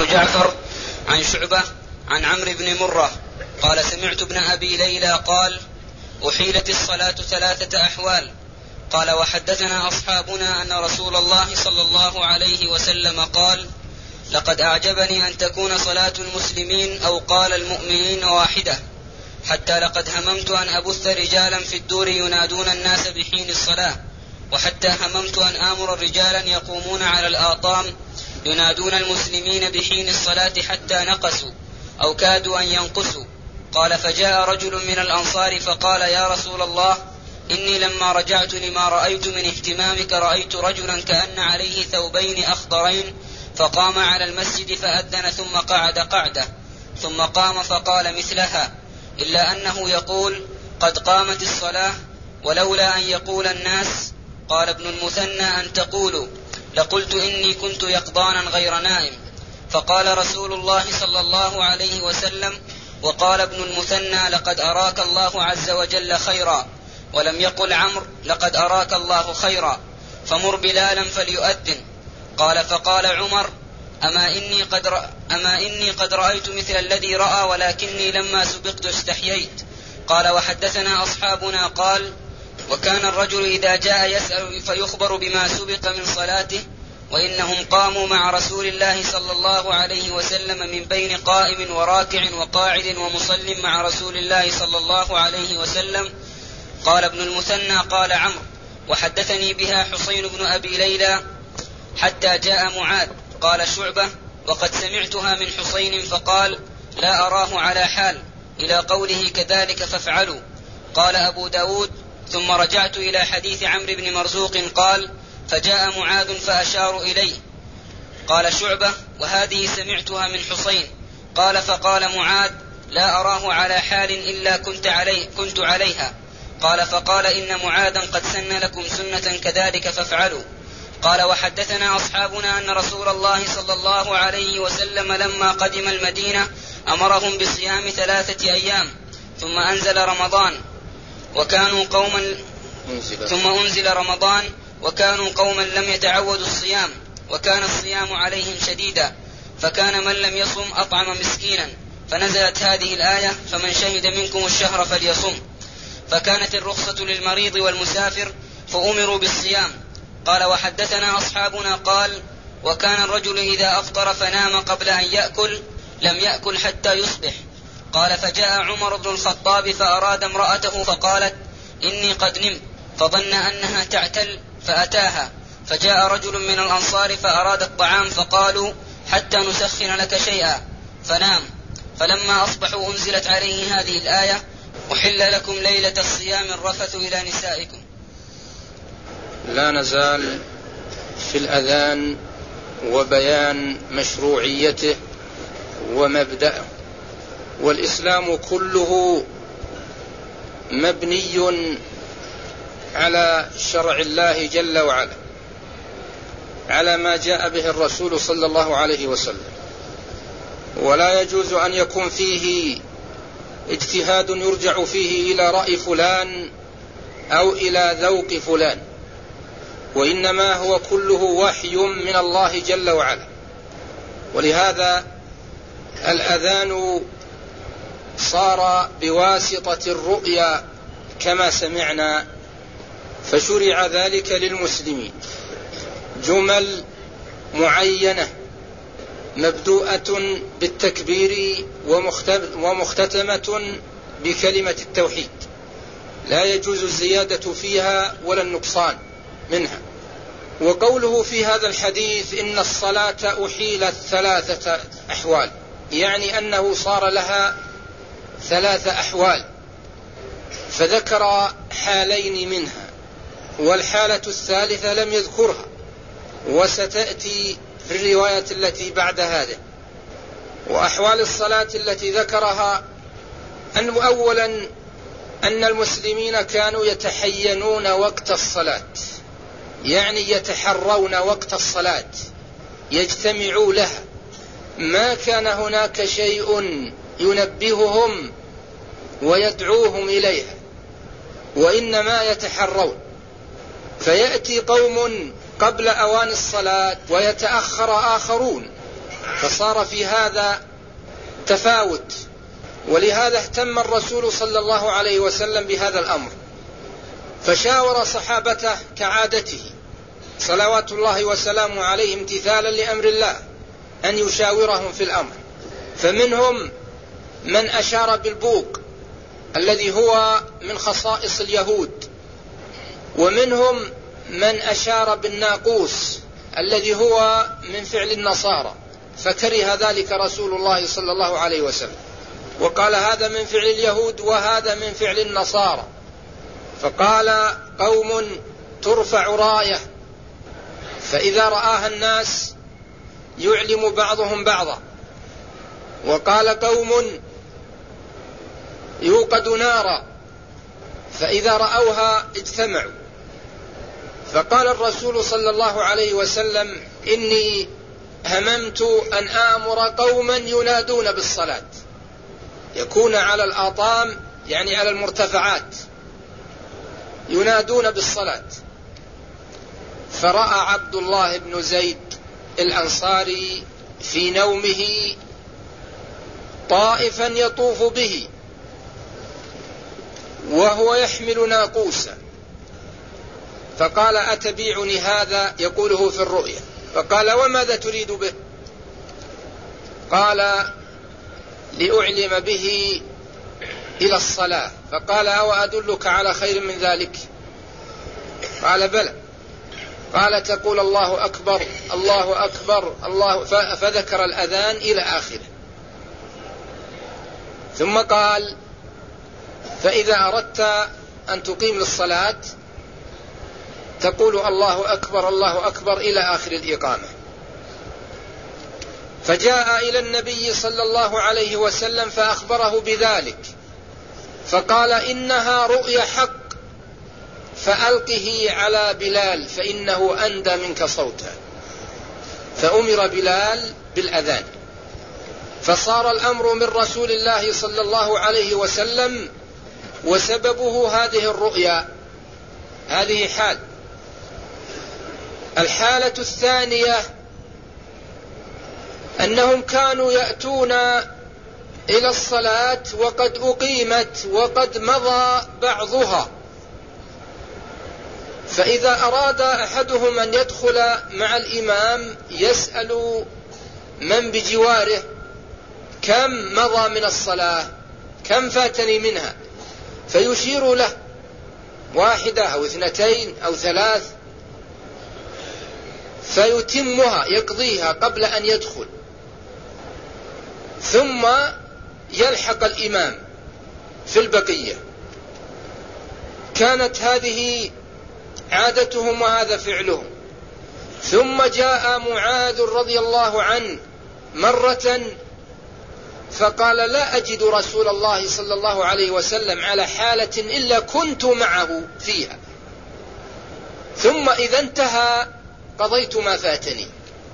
جعفر عن شعبة عن عمرو بن مرة قال سمعت ابن أبي ليلى قال أحيلت الصلاة 3 أحوال. قال وحدثنا أصحابنا أن رسول الله صلى الله عليه وسلم قال لقد أعجبني أن تكون صلاة المسلمين أو قال المؤمنين واحدة، حتى لقد هممت أن أبث رجالا في الدور ينادون الناس بحين الصلاة، وحتى هممت أن آمر رجالا يقومون على الآطام ينادون المسلمين بحين الصلاة حتى نقصوا أو كادوا أن ينقصوا. قال فجاء رجل من الأنصار فقال يا رسول الله إني لما رجعت لما رأيت من اهتمامك رأيت رجلا كأن عليه ثوبين أخضرين فقام على المسجد فأذن ثم قعد قعدة ثم قام فقال مثلها، إلا أنه يقول قد قامت الصلاة ولولا أن يقول الناس. قال ابن المثنى أن تقولوا لقلت إني كنت يقظانا غير نائم. فقال رسول الله صلى الله عليه وسلم وقال ابن المثنى لقد أراك الله عز وجل خيرا، ولم يقل عمرو لقد أراك الله خيرا، فمر بلالا فليؤذن. قال فقال عمر أما إني قد رأيت مثل الذي رأى ولكني لما سبقت استحييت. قال وحدثنا أصحابنا قال وكان الرجل إذا جاء يسأل فيخبر بما سبق من صلاته، وإنهم قاموا مع رسول الله صلى الله عليه وسلم من بين قائم وراكع وقاعد ومصل مع رسول الله صلى الله عليه وسلم. قال ابن المثنى قال عمرو وحدثني بها حسين بن أبي ليلى حتى جاء معاذ. قال شعبة وقد سمعتها من حسين فقال لا أراه على حال إلى قوله كذلك فافعلوا. قال أبو داود ثم رجعت إلى حديث عمرو بن مرزوق قال فجاء معاذ فأشار إليه. قال شعبة وهذه سمعتها من حسين. قال فقال معاذ لا أراه على حال إلا كنت عليها. قال فقال إن معاذا قد سن لكم سنة كذلك فافعلوا. قال وحدثنا أصحابنا أن رسول الله صلى الله عليه وسلم لما قدم المدينة أمرهم بصيام 3 أيام ثم أنزل رمضان وكانوا قوما لم يتعودوا الصيام وكان الصيام عليهم شديدا، فكان من لم يصم أطعم مسكينا، فنزلت هذه الآية فمن شهد منكم الشهر فليصم، فكانت الرخصة للمريض والمسافر فأمروا بالصيام. قال وحدثنا أصحابنا قال وكان الرجل إذا أفطر فنام قبل أن يأكل لم يأكل حتى يصبح. قال فجاء عمر بن الخطاب فأراد امرأته فقالت إني قد نمت، فظن أنها تعتل فأتاها، فجاء رجل من الأنصار فأراد الطعام فقالوا حتى نسخن لك شيئا فنام. فلما أصبحوا أنزلت عليه هذه الآية أحل لكم ليلة الصيام الرفث إلى نسائكم. لا نزال في الأذان وبيان مشروعيته ومبدأه، والإسلام كله مبني على شرع الله جل وعلا، على ما جاء به الرسول صلى الله عليه وسلم، ولا يجوز أن يكون فيه اجتهاد يرجع فيه إلى رأي فلان أو إلى ذوق فلان، وإنما هو كله وحي من الله جل وعلا. ولهذا الأذان صار بواسطة الرؤيا كما سمعنا، فشرع ذلك للمسلمين جمل معينة مبدوءة بالتكبير ومختتمة بكلمة التوحيد، لا يجوز الزيادة فيها ولا النقصان منها. وقوله في هذا الحديث إن الصلاة أحيلت 3 أحوال، يعني أنه صار لها 3 أحوال، فذكر حالين منها، والحالة الثالثة لم يذكرها، وستأتي في الرواية التي بعد هذا. وأحوال الصلاة التي ذكرها أن أولا أن المسلمين كانوا يتحينون وقت الصلاة، يعني يتحرون وقت الصلاة، يجتمعوا لها، ما كان هناك شيء ينبههم ويدعوهم إليها، وإنما يتحرون. فيأتي قوم قبل أوان الصلاة ويتأخر آخرون فصار في هذا تفاوت، ولهذا اهتم الرسول صلى الله عليه وسلم بهذا الأمر، فشاور صحابته كعادته صلوات الله وسلامه عليه امتثالا لأمر الله أن يشاورهم في الأمر. فمنهم من أشار بالبوق الذي هو من خصائص اليهود، ومنهم من أشار بالناقوس الذي هو من فعل النصارى، فكره ذلك رسول الله صلى الله عليه وسلم وقال هذا من فعل اليهود وهذا من فعل النصارى. فقال قوم ترفع راية فإذا رآها الناس يعلم بعضهم بعضا، وقال قوم يوقد نارا فإذا رأوها اجتمعوا. فقال الرسول صلى الله عليه وسلم إني هممت أن آمر قوما ينادون بالصلاة، يكون على الآطام يعني على المرتفعات ينادون بالصلاة. فرأى عبد الله بن زيد الأنصاري في نومه طائفا يطوف به وهو يحمل ناقوسا، فقال أتبيعني هذا؟ يقوله في الرؤيا. فقال وماذا تريد به؟ قال لأعلم به إلى الصلاة. فقال أو أدلك على خير من ذلك؟ قال بلى. قال تقول الله أكبر الله أكبر الله، فذكر الأذان إلى آخره. ثم قال فإذا أردت أن تقيم للصلاة تقول الله أكبر الله أكبر إلى آخر الإقامة. فجاء إلى النبي صلى الله عليه وسلم فأخبره بذلك، فقال إنها رؤيا حق فألقه على بلال فإنه أندى منك صوتا. فأمر بلال بالأذان، فصار الأمر من رسول الله صلى الله عليه وسلم، وسببه هذه الرؤيا. هذه حال. الحالة الثانية أنهم كانوا يأتون إلى الصلاة وقد أقيمت وقد مضى بعضها، فإذا أراد أحدهم أن يدخل مع الإمام يسأل من بجواره كم مضى من الصلاة، كم فاتني منها، فيشير له 1 أو 2 أو 3 فيتمها يقضيها قبل أن يدخل، ثم يلحق الإمام في البقية. كانت هذه عادتهم وهذا فعلهم. ثم جاء معاذ رضي الله عنه مرة فقال لا أجد رسول الله صلى الله عليه وسلم على حالة إلا كنت معه فيها، ثم إذا انتهى قضيت ما فاتني.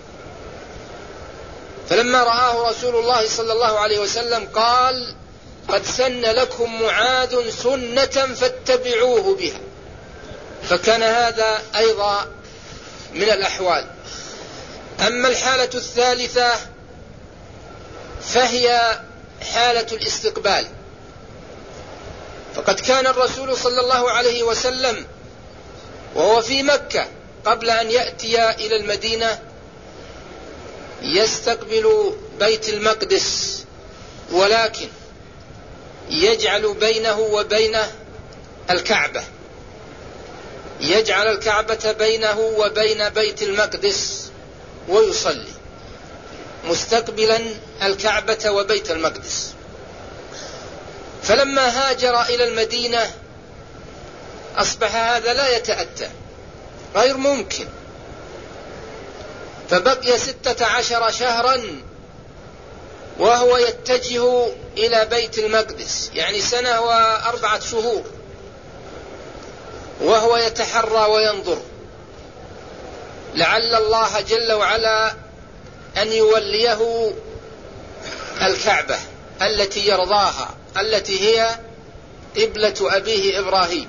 فلما رآه رسول الله صلى الله عليه وسلم قال قد سن لكم معاذ سنة فاتبعوه بها. فكان هذا أيضا من الأحوال. أما الحالة الثالثة فهي حالة الاستقبال، فقد كان الرسول صلى الله عليه وسلم وهو في مكة قبل أن يأتي إلى المدينة يستقبل بيت المقدس، ولكن يجعل بينه وبينه الكعبة، يجعل الكعبة بينه وبين بيت المقدس ويصلي مستقبلا الكعبة وبيت المقدس. فلما هاجر إلى المدينة أصبح هذا لا يتأتى، غير ممكن، فبقي 16 شهرا وهو يتجه إلى بيت المقدس، يعني 1 سنة و4 شهور وهو يتحرى وينظر لعل الله جل وعلا أن يوليه الكعبة التي يرضاها، التي هي قبلة أبيه إبراهيم.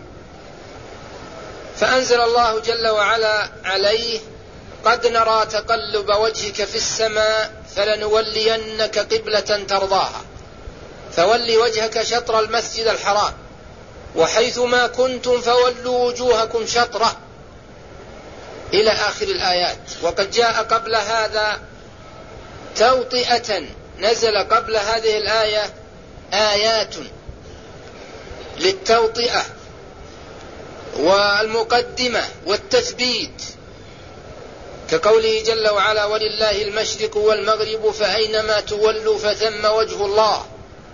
فأنزل الله جل وعلا عليه قد نرى تقلب وجهك في السماء فلنولينك قبلة ترضاها فول وجهك شطر المسجد الحرام وحيث ما كنتم فولوا وجوهكم شطره إلى آخر الآيات. وقد جاء قبل هذا توطئة، نزل قبل هذه الآية آيات للتوطئة والمقدمة والتثبيت، كقوله جل وعلا: ولله المشرق والمغرب فأينما تولوا فثم وجه الله.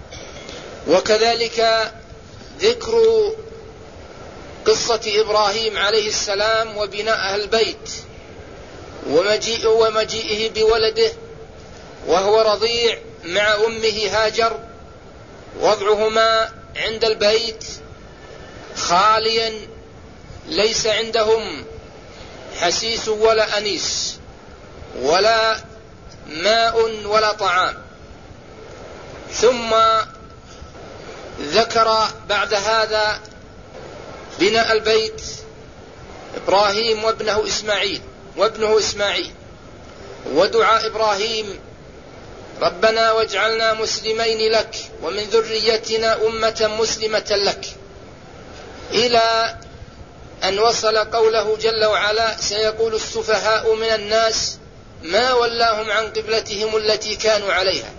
وكذلك ذكر قصة إبراهيم عليه السلام وبناء البيت ومجيئه بولده وهو رضيع مع أمه هاجر، وضعهما عند البيت خاليا ليس عندهم حسيس ولا أنيس ولا ماء ولا طعام. ثم ذكر بعد هذا بناء البيت إبراهيم وابنه إسماعيل ودعاء إبراهيم: ربنا واجعلنا مسلمين لك ومن ذريتنا أمة مسلمة لك، إلى أن وصل قوله جل وعلا: سيقول السفهاء من الناس ما ولاهم عن قبلتهم التي كانوا عليها.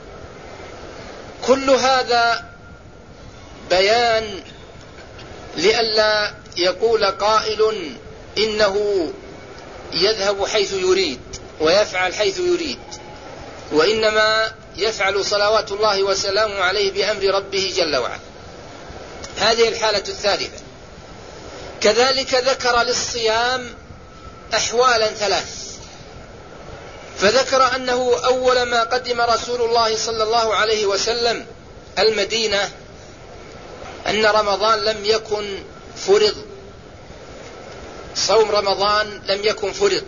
كل هذا بيان لئلا يقول قائل إنه يذهب حيث يريد ويفعل حيث يريد، وإنما يفعل صلوات الله وسلامه عليه بأمر ربه جل وعلا. هذه الحالة الثالثة. كذلك ذكر للصيام أحوالا ثلاث، فذكر أنه أول ما قدم رسول الله صلى الله عليه وسلم المدينة أن رمضان لم يكن فرض، صوم رمضان لم يكن فرض،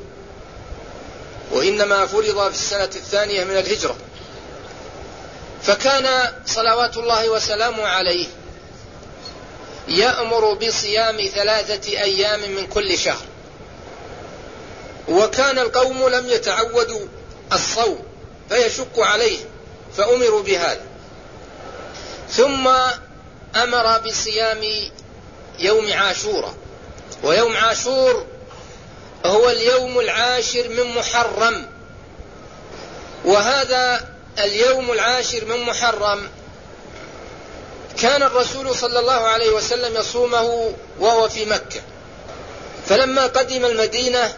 وإنما فرض في السنة الثانية من الهجرة. فكان صلوات الله وسلامه عليه يأمر بصيام 3 أيام من كل شهر، وكان القوم لم يتعودوا الصوم فيشق عليهم فأمروا بهذا. ثم أمر بصيام يوم عاشوراء، ويوم عاشور هو اليوم 10 من محرم، وهذا اليوم 10 من محرم كان الرسول صلى الله عليه وسلم يصومه وهو في مكة، فلما قدم المدينة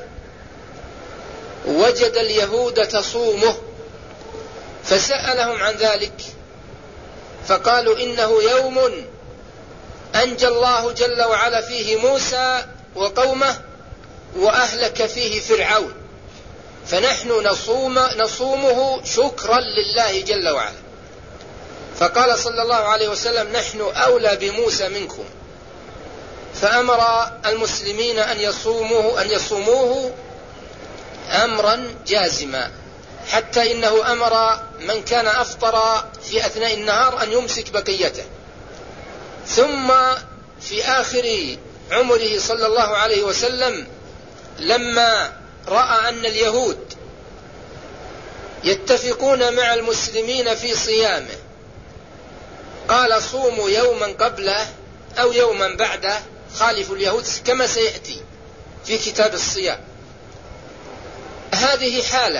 وجد اليهود تصومه فسألهم عن ذلك، فقالوا إنه يوم أنجى الله جل وعلا فيه موسى وقومه وأهلك فيه فرعون، فنحن نصومه شكرا لله جل وعلا. فقال صلى الله عليه وسلم: نحن أولى بموسى منكم، فأمر المسلمين أن يصوموه أمرا جازما، حتى إنه أمر من كان أفطر في أثناء النهار أن يمسك بقيته. ثم في آخر عمره صلى الله عليه وسلم لما رأى أن اليهود يتفقون مع المسلمين في صيامه قال: صوموا يوما قبله أو يوما بعده، خالفوا اليهود كما سيأتي في كتاب الصيام. هذه حالة.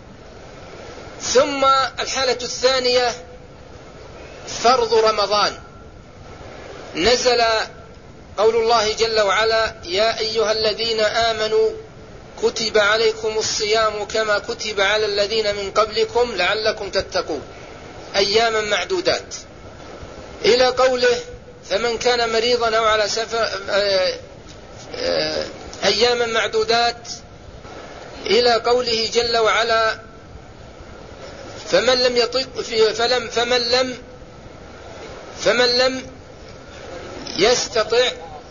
ثم الحالة الثانية فرض رمضان، نزل قول الله جل وعلا: يا أيها الذين آمنوا كتب عليكم الصيام كما كتب على الذين من قبلكم لعلكم تتقون، أياما معدودات، إلى قوله: فمن كان مريضا أو على سفر، أياما معدودات، إلى قوله جل وعلا: فمن لم يستطع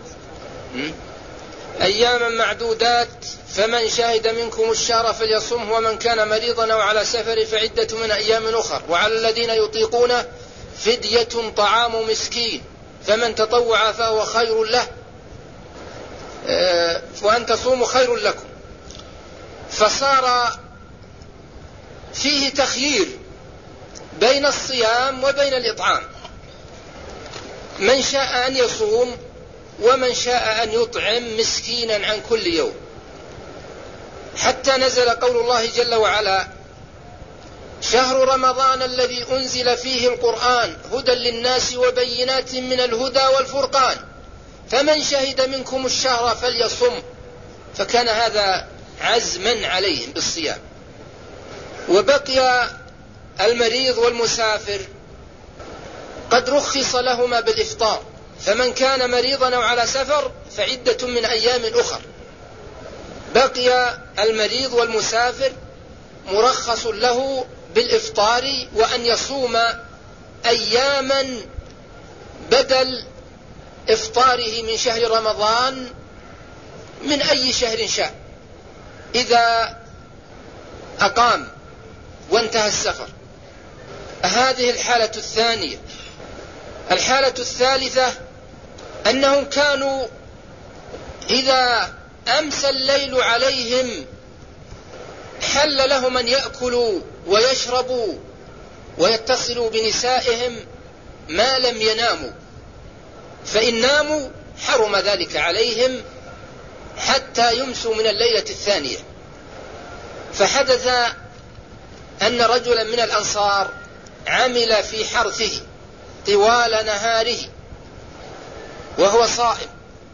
أياما معدودات فمن شهد منكم الشهر فليصمه ومن كان مريضا أو على سفر فعدة من أيام أخر، وعلى الذين يطيقون فدية طعام مسكين فمن تطوع فهو خير له وأن تصوموا خير لكم. فصار فيه تخيير بين الصيام وبين الإطعام، من شاء أن يصوم ومن شاء أن يطعم مسكينا عن كل يوم، حتى نزل قول الله جل وعلا: شهر رمضان الذي أنزل فيه القرآن هدى للناس وبينات من الهدى والفرقان فمن شهد منكم الشهر فليصم، فكان هذا عزما عليهم بالصيام. وبقي المريض والمسافر قد رخص لهما بالإفطار، فمن كان مريضا أو على سفر فعدة من أيام أخر. بقي المريض والمسافر مرخص له بالإفطار وأن يصوم أياما بدل إفطاره من شهر رمضان من أي شهر شاء إذا أقام وانتهى السفر. هذه الحالة الثانية. الحالة الثالثة أنهم كانوا إذا أمسى الليل عليهم حل لهم أن يأكلوا ويشربوا ويتصلوا بنسائهم ما لم يناموا، فإن ناموا حرم ذلك عليهم حتى يمسوا من الليلة الثانية. فحدث أن رجلا من الأنصار عمل في حرثه طوال نهاره وهو صائم،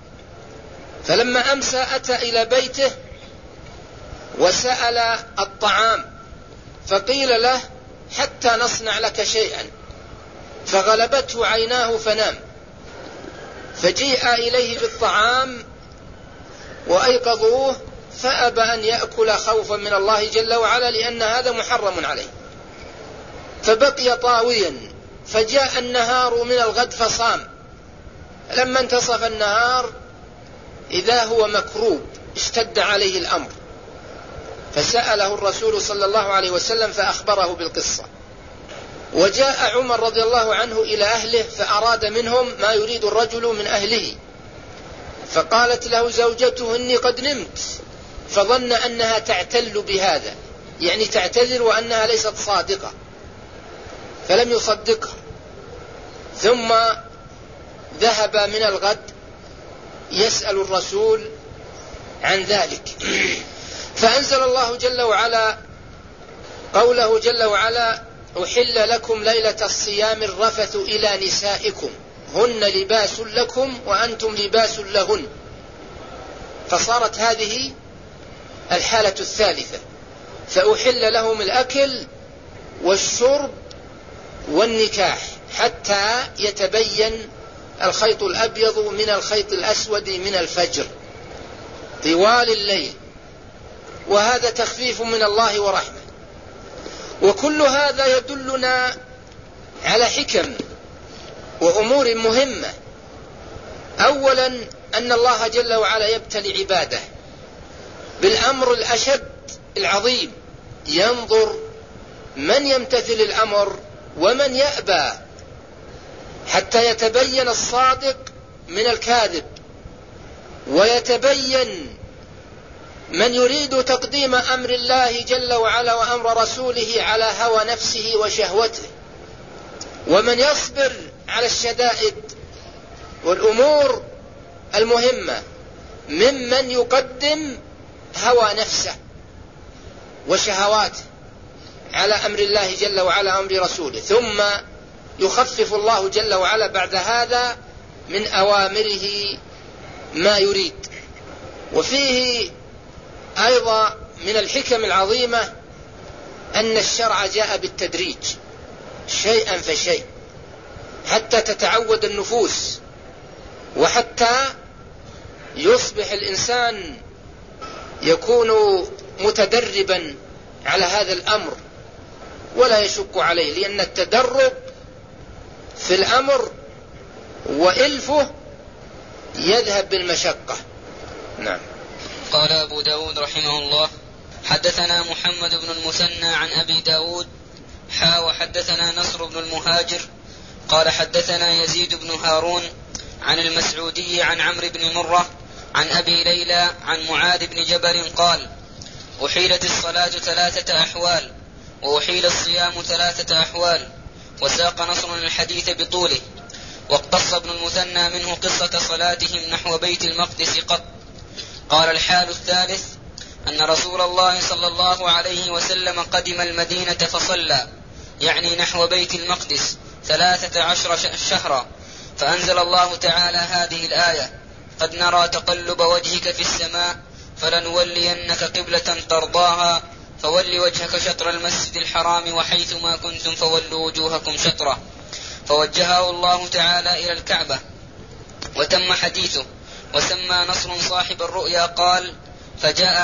فلما أمسى أتى إلى بيته وسأل الطعام، فقيل له: حتى نصنع لك شيئا، فغلبته عيناه فنام. فجيء إليه بالطعام وأيقظوه فأبى أن يأكل خوفا من الله جل وعلا لأن هذا محرم عليه، فبقي طاويا. فجاء النهار من الغد فصام. لما انتصف النهار إذا هو مكروب، اشتد عليه الأمر، فسأله الرسول صلى الله عليه وسلم فأخبره بالقصة. وجاء عمر رضي الله عنه إلى أهله فأراد منهم ما يريد الرجل من أهله، فقالت له زوجته: إني قد نمت، فظن أنها تعتل بهذا، يعني تعتذر وأنها ليست صادقة، فلم يصدقها. ثم ذهب من الغد يسأل الرسول عن ذلك، فأنزل الله جل وعلا قوله جل وعلا: أحل لكم ليلة الصيام الرفث إلى نسائكم هن لباس لكم وأنتم لباس لهن. فصارت هذه الحالة الثالثة، فأحل لهم الأكل والشرب والنكاح حتى يتبين الخيط الأبيض من الخيط الأسود من الفجر طوال الليل، وهذا تخفيف من الله ورحمة. وكل هذا يدلنا على حكم وأمور مهمة. أولا أن الله جل وعلا يبتلي عباده بالأمر الأشد العظيم، ينظر من يمتثل الأمر ومن يأبى حتى يتبين الصادق من الكاذب، ويتبين من يريد تقديم أمر الله جل وعلا وأمر رسوله على هوى نفسه وشهوته، ومن يصبر على الشدائد والأمور المهمة ممن يقدم هوى نفسه وشهواته على أمر الله جل وعلا أمر رسوله، ثم يخفف الله جل وعلا بعد هذا من أوامره ما يريد. وفيه أيضا من الحكم العظيمة أن الشرع جاء بالتدريج شيئا فشيء حتى تتعود النفوس، وحتى يصبح الإنسان يكون متدربا على هذا الأمر ولا يشك عليه، لأن التدرب في الأمر وإلفه يذهب بالمشقة. نعم. قال أبو داود رحمه الله: حدثنا محمد بن المثنى عن أبي داود وحدثنا نصر بن المهاجر قال حدثنا يزيد بن هارون عن المسعودي عن عمرو بن مرة عن أبي ليلى عن معاذ بن جبل قال: أحيلت الصلاة 3 أحوال: وأحيل الصيام 3 أحوال. وساق نصر الحديث بطوله. واقتص ابن المثنى منه قصة صلاتهم نحو بيت المقدس قط. قال الحال الثالث أن رسول الله صلى الله عليه وسلم قدم المدينة فصلى، يعني نحو بيت المقدس 13 شهرا، فأنزل الله تعالى هذه الآية: قد نرى تقلب وجهك في السماء فلنولينك قبلة ترضاها فول وجهك شطر المسجد الحرام وحيث ما كنتم فولوا وجوهكم شطره، فوجهه الله تعالى إلى الكعبة. وتم حديثه. وسمى نصر صاحب الرؤيا قال: فجاء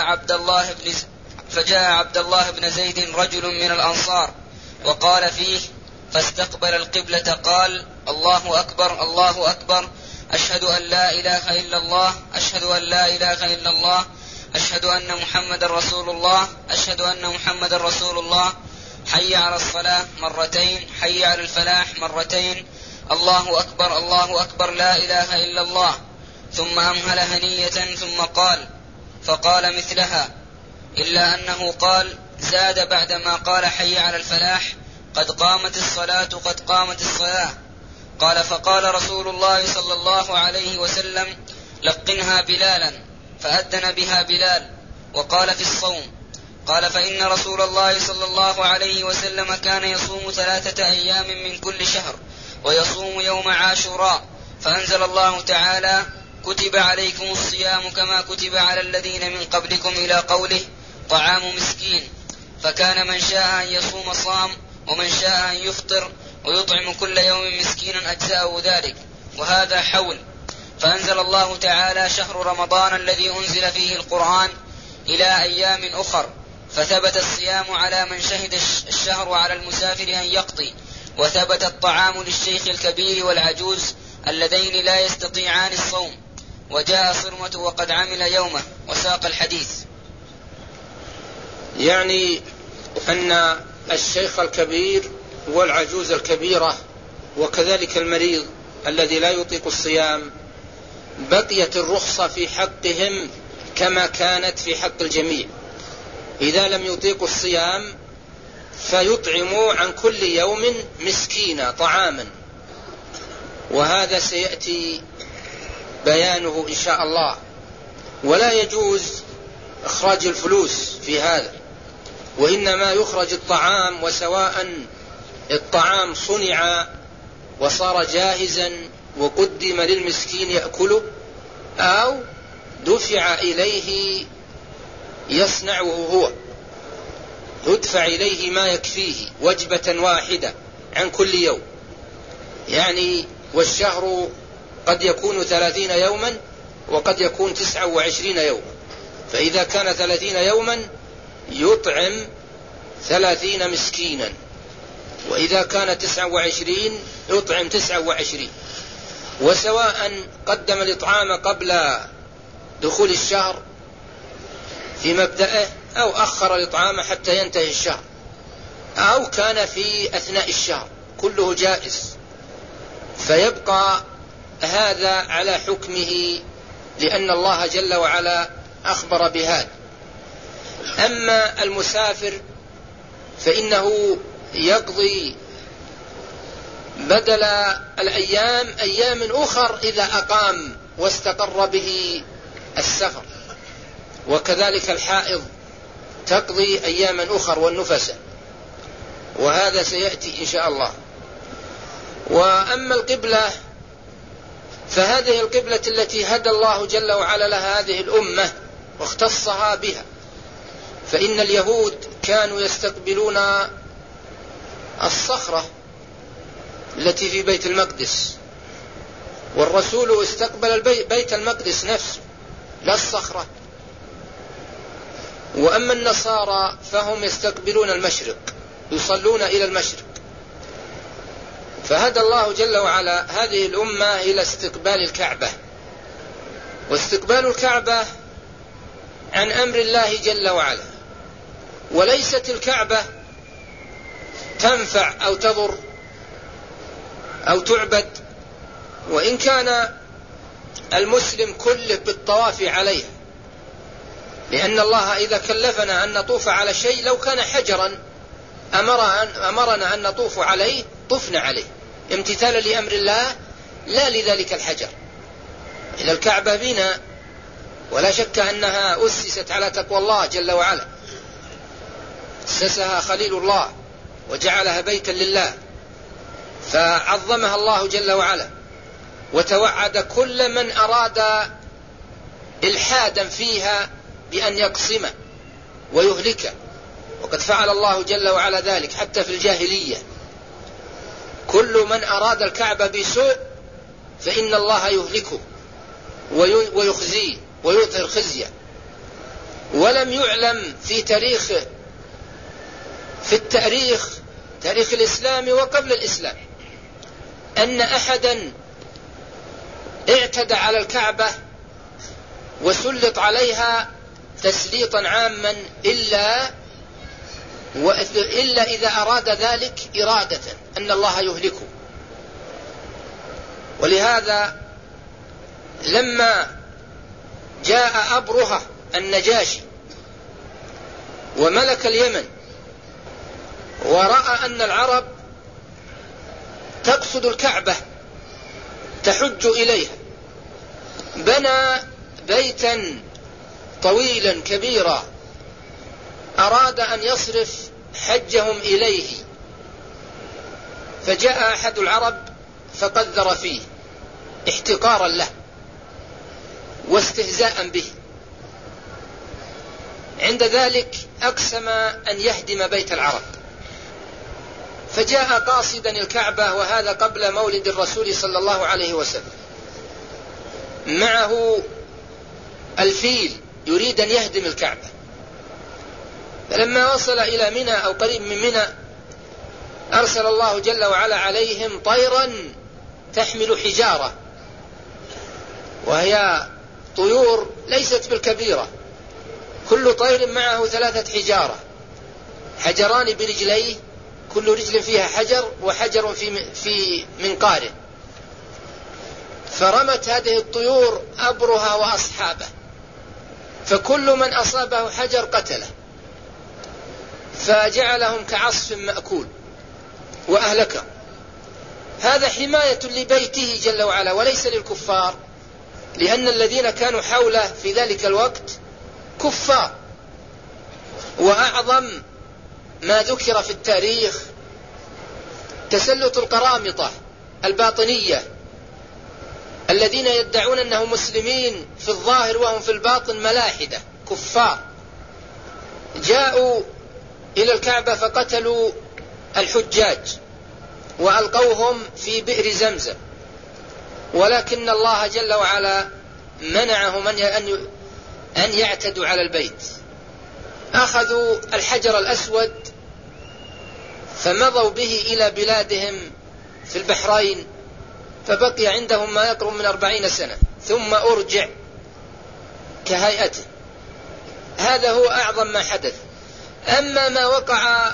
عبد الله بن زيد رجل من الأنصار وقال فيه: فاستقبل القبلة قال: الله أكبر الله أكبر، أشهد أن لا إله إلا الله، أشهد أن لا إله إلا الله، أشهد أن محمد رسول الله، أشهد أن محمد رسول الله، حي على الصلاة مرتين، حي على الفلاح مرتين، الله أكبر الله أكبر، لا إله إلا الله. ثم أمهل هنية ثم قال، فقال مثلها، إلا أنه قال زاد بعدما قال حي على الفلاح: قد قامت الصلاة قد قامت الصلاة. قال: فقال رسول الله صلى الله عليه وسلم: لقنها بلالا، فأذن بها بلال. وقال في الصوم، قال: فإن رسول الله صلى الله عليه وسلم كان يصوم 3 أيام من كل شهر ويصوم يوم عاشوراء، فأنزل الله تعالى: كتب عليكم الصيام كما كتب على الذين من قبلكم إلى قوله: طعام مسكين. فكان من شاء أن يصوم صام، ومن شاء أن يفطر، ويطعم كل يوم مسكينا أجزاءه ذلك، وهذا حول. فأنزل الله تعالى: شهر رمضان الذي أنزل فيه القرآن إلى أيام أخر، فثبت الصيام على من شهد الشهر وعلى المسافر أن يقضي، وثبت الطعام للشيخ الكبير والعجوز اللذين لا يستطيعان الصوم. وجاء صرمة وقد عمل يومه. وساق الحديث. يعني أن الشيخ الكبير والعجوز الكبيرة وكذلك المريض الذي لا يطيق الصيام بقيت الرخصة في حقهم كما كانت في حق الجميع. إذا لم يطيقوا الصيام فيطعموا عن كل يوم مسكينا طعاما، وهذا سيأتي بيانه إن شاء الله. ولا يجوز إخراج الفلوس في هذا، وإنما يخرج الطعام، وسواء الطعام صنع وصار جاهزا وقدم للمسكين يأكله، أو دفع إليه يصنعه هو، يدفع إليه ما يكفيه وجبة واحدة عن كل يوم. يعني والشهر قد يكون 30 يوما وقد يكون 29 يوما، فإذا كان 30 يوما يطعم 30 مسكينا، وإذا كان 29 يطعم 29. وسواء قدم الإطعام قبل دخول الشهر في مبدأه، أو أخر الإطعام حتى ينتهي الشهر، أو كان في أثناء الشهر، كله جائز. فيبقى هذا على حكمه، لأن الله جل وعلا أخبر بهذا. أما المسافر فإنه يقضي بدل الأيام أيام أخر إذا أقام واستقر به السفر، وكذلك الحائض تقضي أياما أخر والنفساء، وهذا سيأتي إن شاء الله. وأما القبلة فهذه القبلة التي هدى الله جل وعلا لها هذه الأمة واختصها بها، فإن اليهود كانوا يستقبلون الصخرة التي في بيت المقدس، والرسول استقبل بيت المقدس نفسه لا الصخرة. وأما النصارى فهم يستقبلون المشرق، يصلون إلى المشرق. فهدى الله جل وعلا هذه الأمة إلى استقبال الكعبة، واستقبال الكعبة عن أمر الله جل وعلا، وليست الكعبة تنفع أو تضر أو تعبد، وإن كان المسلم كله بالطواف عليها، لأن الله إذا كلفنا أن نطوف على شيء لو كان حجرا أمرنا أن نطوف عليه طفنا عليه امتثالا لأمر الله لا لذلك الحجر. إلى الكعبة بنا، ولا شك أنها أسست على تقوى الله جل وعلا، أسسها خليل الله وجعلها بيتا لله، فعظمها الله جل وعلا، وتوعد كل من أراد إلحادا فيها بأن يقسمه ويهلكه، وقد فعل الله جل وعلا ذلك حتى في الجاهلية. كل من أراد الكعبة بسوء فإن الله يهلكه ويخزيه ويظهر خزيه. ولم يعلم في التاريخ تاريخ الإسلام وقبل الإسلام أن أحدا اعتدى على الكعبة وسلط عليها تسليطا عاما إلا إذا أراد ذلك إرادة أن الله يهلكه. ولهذا لما جاء أبرهة النجاشي وملك اليمن ورأى أن العرب تقصد الكعبة تحج إليها، بنى بيتا طويلا كبيرا أراد أن يصرف حجهم إليه، فجاء أحد العرب فقذر فيه احتقارا له واستهزاء به. عند ذلك أقسم أن يهدم بيت العرب، فجاء قاصدا الكعبة، وهذا قبل مولد الرسول صلى الله عليه وسلم، معه الفيل يريد أن يهدم الكعبة. فلما وصل إلى منى أو قريب من منى أرسل الله جل وعلا عليهم طيرا تحمل حجارة، وهي طيور ليست بالكبيرة، كل طير معه 3 حجارة، حجران برجليه، كل رجل فيها حجر وحجر في منقاره. فرمت هذه الطيور أبرهة وأصحابه، فكل من أصابه حجر قتله، فجعلهم كعصف مأكول وأهلكهم. هذا حماية لبيته جل وعلا وليس للكفار، لأن الذين كانوا حوله في ذلك الوقت كفار. وأعظم ما ذكر في التاريخ تسلط القرامطة الباطنية الذين يدعون أنهم مسلمين في الظاهر وهم في الباطن ملاحدة كفار، جاءوا إلى الكعبة فقتلوا الحجاج وألقوهم في بئر زمزم، ولكن الله جل وعلا منعهم أن يعتدوا على البيت. أخذوا الحجر الأسود فمضوا به إلى بلادهم في البحرين، فبقي عندهم ما يقرب من 40 سنة ثم أرجع كهيئته. هذا هو أعظم ما حدث. أما ما وقع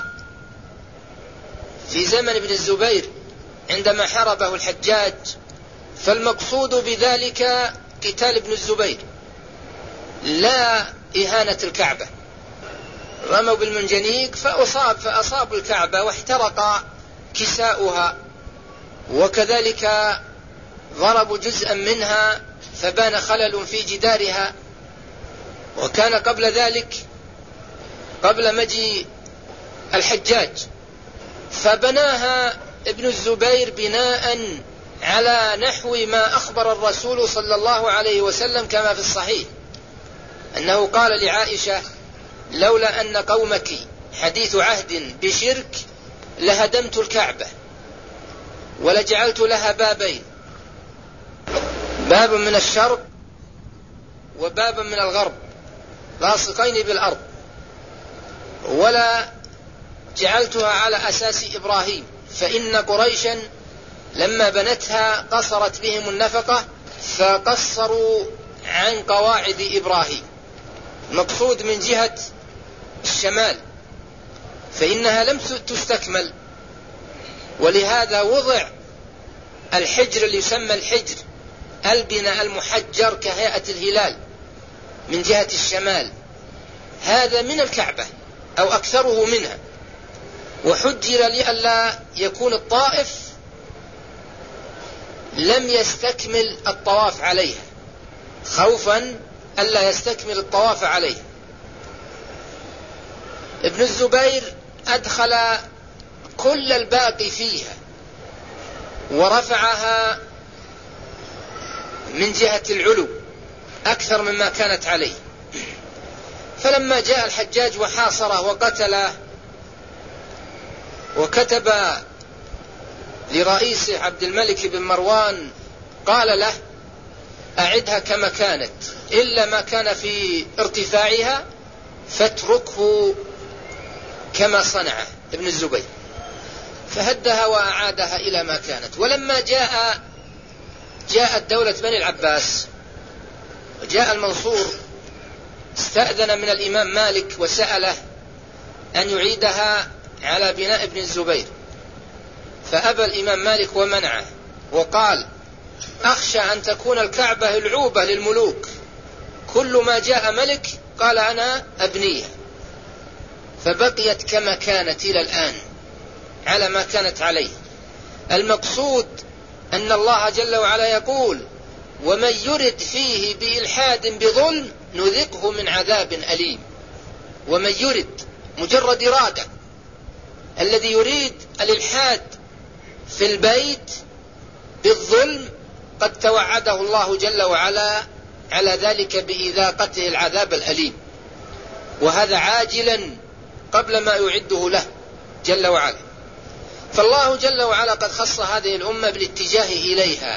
في زمن ابن الزبير عندما حاربه الحجاج فالمقصود بذلك قتال ابن الزبير لا إهانة الكعبة. رموا بالمنجنيق فأصاب الكعبة واحترق كساؤها، وكذلك ضربوا جزءا منها فبان خلل في جدارها. وكان قبل ذلك قبل مجيء الحجاج فبناها ابن الزبير بناء على نحو ما أخبر الرسول صلى الله عليه وسلم كما في الصحيح أنه قال لعائشة: لولا أن قومك حديث عهد بشرك لهدمت الكعبة ولجعلت لها بابين، باب من الشرق وباب من الغرب لاصقين بالأرض، ولا جعلتها على أساس إبراهيم، فإن قريشا لما بنتها قصرت بهم النفقة فقصروا عن قواعد إبراهيم. مقصود من جهة الشمال فإنها لم تستكمل، ولهذا وضع الحجر اللي يسمى الحجر البناء المحجر كهيئة الهلال من جهة الشمال، هذا من الكعبة أو أكثره منها. وحجر لئلا يكون الطائف لم يستكمل الطواف عليها، خوفا ألا يستكمل الطواف عليها. ابن الزبير أدخل كل الباقي فيها ورفعها من جهة العلو أكثر مما كانت عليه. فلما جاء الحجاج وحاصره وقتله وكتب لرئيسه عبد الملك بن مروان قال له أعدها كما كانت إلا ما كان في ارتفاعها فاتركه كما صنع ابن الزبير، فهدها وأعادها إلى ما كانت. ولما جاءت دولة بني العباس وجاء المنصور استأذن من الإمام مالك وسأله أن يعيدها على بناء ابن الزبير، فأبى الإمام مالك ومنعه وقال أخشى أن تكون الكعبة العوبة للملوك، كل ما جاء ملك قال أنا أبنيها، فبقيت كما كانت إلى الآن على ما كانت عليه. المقصود أن الله جل وعلا يقول ومن يرد فيه بإلحاد بظلم نذقه من عذاب أليم. ومن يرد مجرد إرادة، الذي يريد الإلحاد في البيت بالظلم قد توعده الله جل وعلا على ذلك بإذاقته العذاب الأليم، وهذا عاجلا قبل ما يعده له جل وعلا. فالله جل وعلا قد خص هذه الأمة بالاتجاه إليها،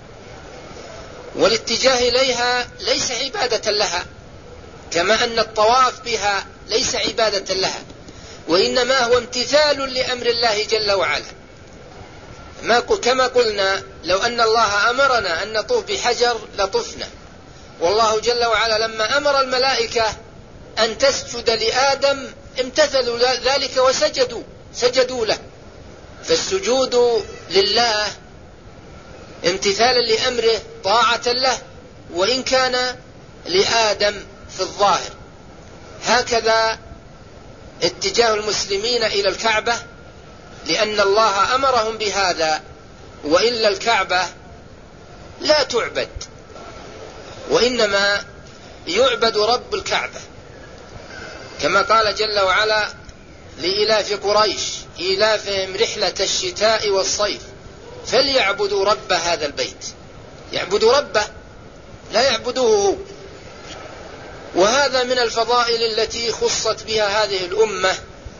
والاتجاه إليها ليس عبادة لها كما أن الطواف بها ليس عبادة لها، وإنما هو امتثال لأمر الله جل وعلا. كما قلنا لو أن الله أمرنا أن نطوف بحجر لطفنا، والله جل وعلا لما أمر الملائكة أن تسجد لآدم امتثلوا ذلك وسجدوا له. فالسجود لله امتثالا لأمره طاعة له وإن كان لآدم في الظاهر. هكذا اتجاه المسلمين إلى الكعبة لأن الله أمرهم بهذا، وإلا الكعبة لا تعبد، وإنما يعبد رب الكعبة، كما قال جل وعلا لإلاف قريش إلافهم رحلة الشتاء والصيف فليعبدوا رب هذا البيت. يعبدوا ربه لا يعبدوه هو. وهذا من الفضائل التي خصت بها هذه الأمة،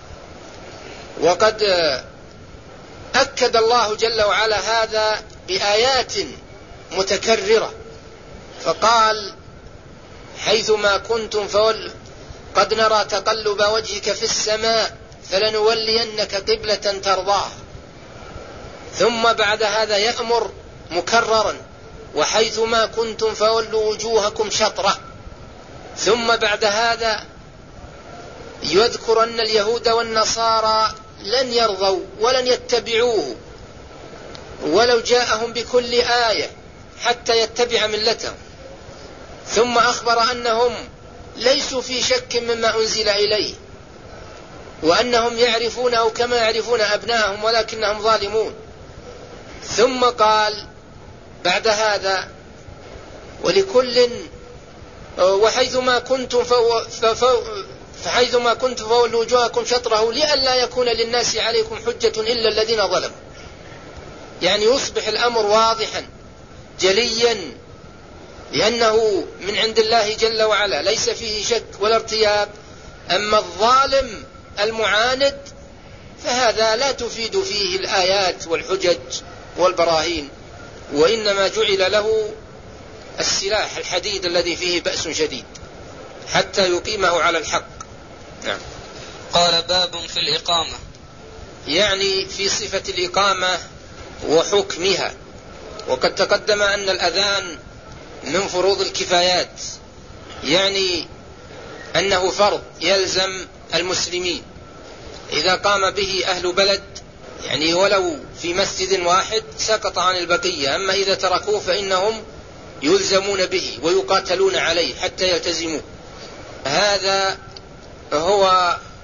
وقد أكد الله جل وعلا هذا بآيات متكررة، فقال حيثما كنتم قد نرى تقلب وجهك في السماء فلنولينك قبلة ترضاها. ثم بعد هذا يأمر مكررا وحيثما كنتم فولوا وجوهكم شطرة. ثم بعد هذا يذكر أن اليهود والنصارى لن يرضوا ولن يتبعوه ولو جاءهم بكل آية حتى يتبع ملتهم. ثم أخبر أنهم ليسوا في شك مما أنزل إليه، وأنهم يعرفونه كما يعرفون أبناءهم ولكنهم ظالمون. ثم قال بعد هذا ولكل وحيثما كنتم فحيثما كنتم فولوا وجوهكم شطره لئلا يكون للناس عليكم حجة إلا الذين ظلموا. يعني يصبح الأمر واضحا جليا لأنه من عند الله جل وعلا ليس فيه شك ولا ارتياب. أما الظالم المعاند فهذا لا تفيد فيه الآيات والحجج والبراهين، وإنما جعل له السلاح الحديد الذي فيه بأس شديد حتى يقيمه على الحق. نعم. قال باب في الإقامة، يعني في صفة الإقامة وحكمها. وقد تقدم أن الأذان من فروض الكفايات، يعني أنه فرض يلزم المسلمين إذا قام به أهل بلد، يعني ولو في مسجد واحد سقط عن البقية، أما إذا تركوه فإنهم يلزمون به ويقاتلون عليه حتى يلتزموه. هذا هو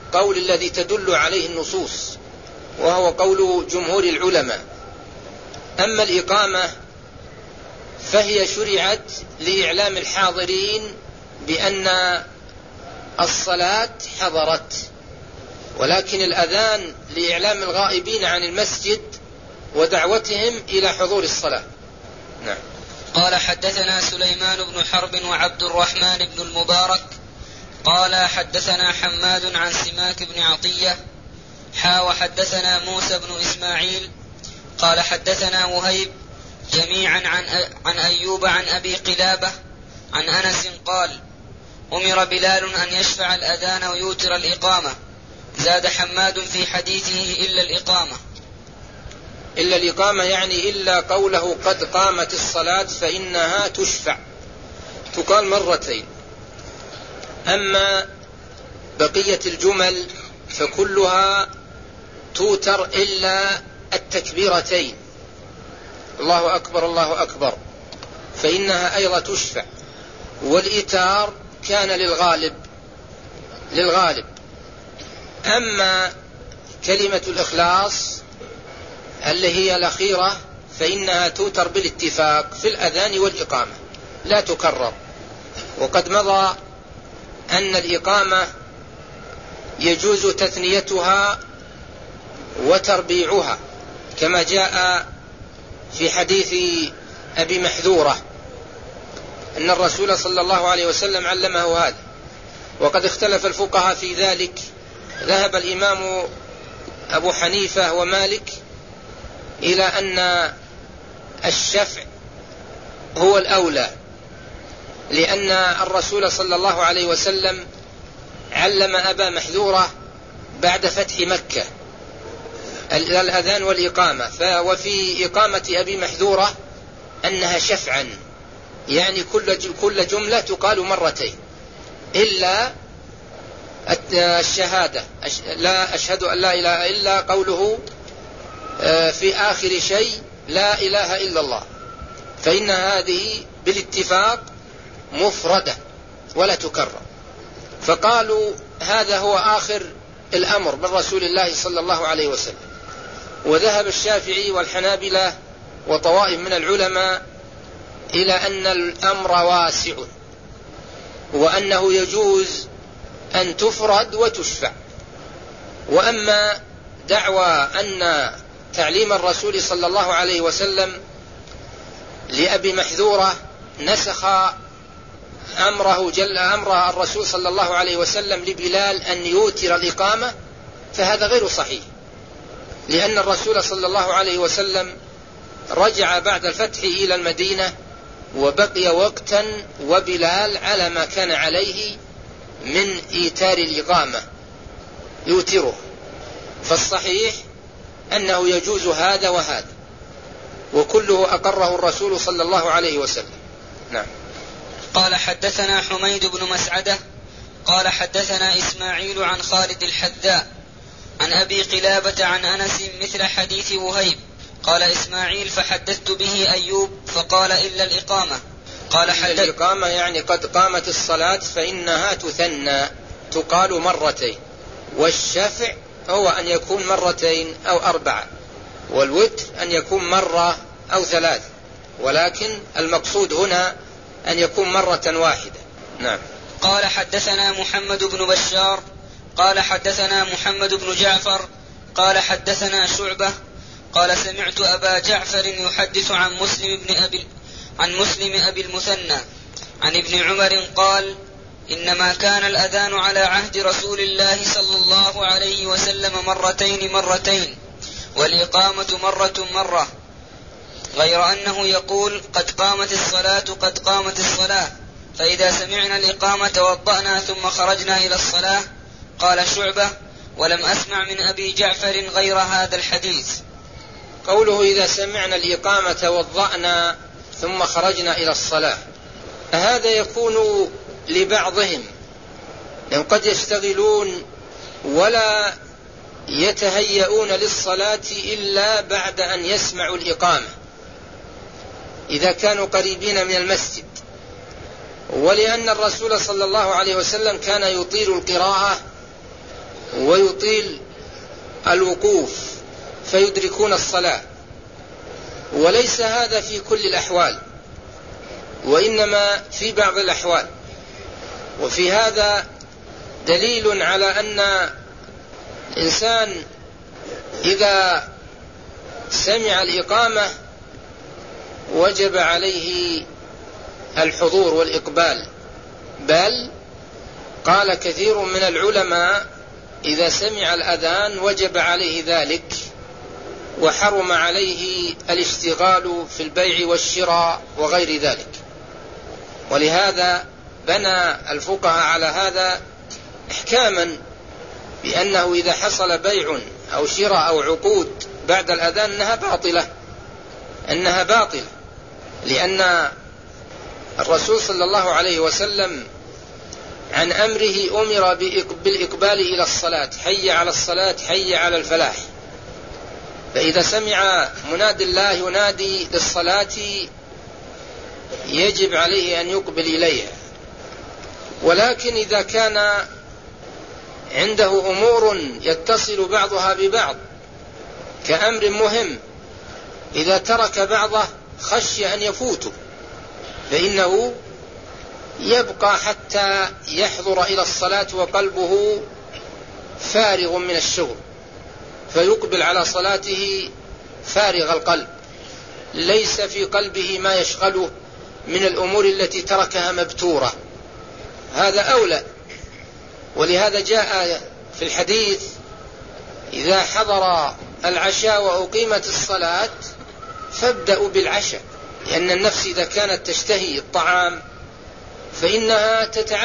القول الذي تدل عليه النصوص، وهو قول جمهور العلماء. أما الإقامة فهي شرعت لإعلام الحاضرين بأن الصلاة حضرت، ولكن الأذان لإعلام الغائبين عن المسجد ودعوتهم إلى حضور الصلاة. نعم. قال حدثنا سليمان بن حرب وعبد الرحمن بن المبارك قال حدثنا حماد عن سماك بن عطية وحدثنا موسى بن إسماعيل قال حدثنا وهيب جميعا عن أيوب عن أبي قلابة عن أنس قال أمر بلال أن يشفع الأذان ويوتر الإقامة. زاد حماد في حديثه إلا الإقامة. إلا الإقامة يعني إلا قوله قد قامت الصلاة فإنها تشفع، تقال مرتين. أما بقية الجمل فكلها توتر إلا التكبيرتين، الله أكبر الله أكبر، فإنها أيضا تشفع. والإيتار كان للغالب. أما كلمة الإخلاص اللي هي الأخيرة فإنها توتر بالاتفاق في الأذان والإقامة، لا تكرر. وقد مضى أن الإقامة يجوز تثنيتها وتربيعها كما جاء في حديث أبي محذورة أن الرسول صلى الله عليه وسلم علمه هذا. وقد اختلف الفقهاء في ذلك، ذهب الإمام أبو حنيفة ومالك إلى أن الشفع هو الأولى، لأن الرسول صلى الله عليه وسلم علم أبا محذورة بعد فتح مكة الأذان والإقامة، وفي إقامة أبي محذورة أنها شفعا، يعني كل جملة تقال مرتين إلا الشهادة، لا أشهد أن لا إله إلا قوله في آخر شيء لا إله إلا الله، فإن هذه بالاتفاق مفردة ولا تكرر. فقالوا هذا هو آخر الأمر من رسول الله صلى الله عليه وسلم. وذهب الشافعي والحنابلة وطوائف من العلماء إلى أن الأمر واسع، وأنه يجوز أن تفرد وتشفع. وأما دعوى أن تعليم الرسول صلى الله عليه وسلم لأبي محذورة نسخ أمر الرسول صلى الله عليه وسلم لبلال أن يوتر الإقامة، فهذا غير صحيح، لأن الرسول صلى الله عليه وسلم رجع بعد الفتح إلى المدينة وبقي وقتا وبلال على ما كان عليه من إيتار الإقامة يوتره. فالصحيح أنه يجوز هذا وهذا، وكله أقره الرسول صلى الله عليه وسلم. نعم. قال حدثنا حميد بن مسعدة قال حدثنا إسماعيل عن خالد الحذاء عن أبي قلابة عن أنس مثل حديث وهيب. قال إسماعيل فحدثت به أيوب فقال إلا الإقامة. قال الإقامة يعني قد قامت الصلاة فإنها تثنى، تقال مرتين. والشفع هو أن يكون مرتين أو أربعة، والوتر أن يكون مرة أو ثلاث، ولكن المقصود هنا أن يكون مرة واحدة. نعم. قال حدثنا محمد بن بشار قال حدثنا محمد بن جعفر قال حدثنا شعبة قال سمعت أبا جعفر يحدث عن مسلم أبي المثنى عن ابن عمر قال إنما كان الأذان على عهد رسول الله صلى الله عليه وسلم مرتين، والإقامة مرة، غير أنه يقول قد قامت الصلاة، فإذا سمعنا الإقامة توضأنا ثم خرجنا إلى الصلاة. قال شعبة ولم أسمع من أبي جعفر غير هذا الحديث. قوله إذا سمعنا الإقامة توضأنا ثم خرجنا إلى الصلاة، هذا يكون لبعضهم، لأن قد يشتغلون ولا يتهيئون للصلاة إلا بعد أن يسمعوا الإقامة إذا كانوا قريبين من المسجد. ولأن الرسول صلى الله عليه وسلم كان يطيل القراءة ويطيل الوقوف فيدركون الصلاة، وليس هذا في كل الأحوال، وإنما في بعض الأحوال. وفي هذا دليل على أن الإنسان إذا سمع الإقامة وجب عليه الحضور والإقبال، بل قال كثير من العلماء إذا سمع الأذان وجب عليه ذلك، وحرم عليه الاشتغال في البيع والشراء وغير ذلك. ولهذا بنى الفقهاء على هذا احكاما بأنه إذا حصل بيع أو شراء أو عقود بعد الأذان أنها باطلة، لأن الرسول صلى الله عليه وسلم عن أمره أمر بالإقبال إلى الصلاة، حي على الصلاة حي على الفلاح. فإذا سمع منادي الله ينادي للصلاة يجب عليه أن يقبل إليها. ولكن إذا كان عنده أمور يتصل بعضها ببعض كأمر مهم، إذا ترك بعضه خشي أن يفوته، فإنه يبقى حتى يحضر إلى الصلاة وقلبه فارغ من الشغل، فيقبل على صلاته فارغ القلب، ليس في قلبه ما يشغله من الأمور التي تركها مبتورة. هذا أولى. ولهذا جاء في الحديث إذا حضر العشاء وأقيمت الصلاة فابدأوا بالعشاء، لأن النفس إذا كانت تشتهي الطعام فإنها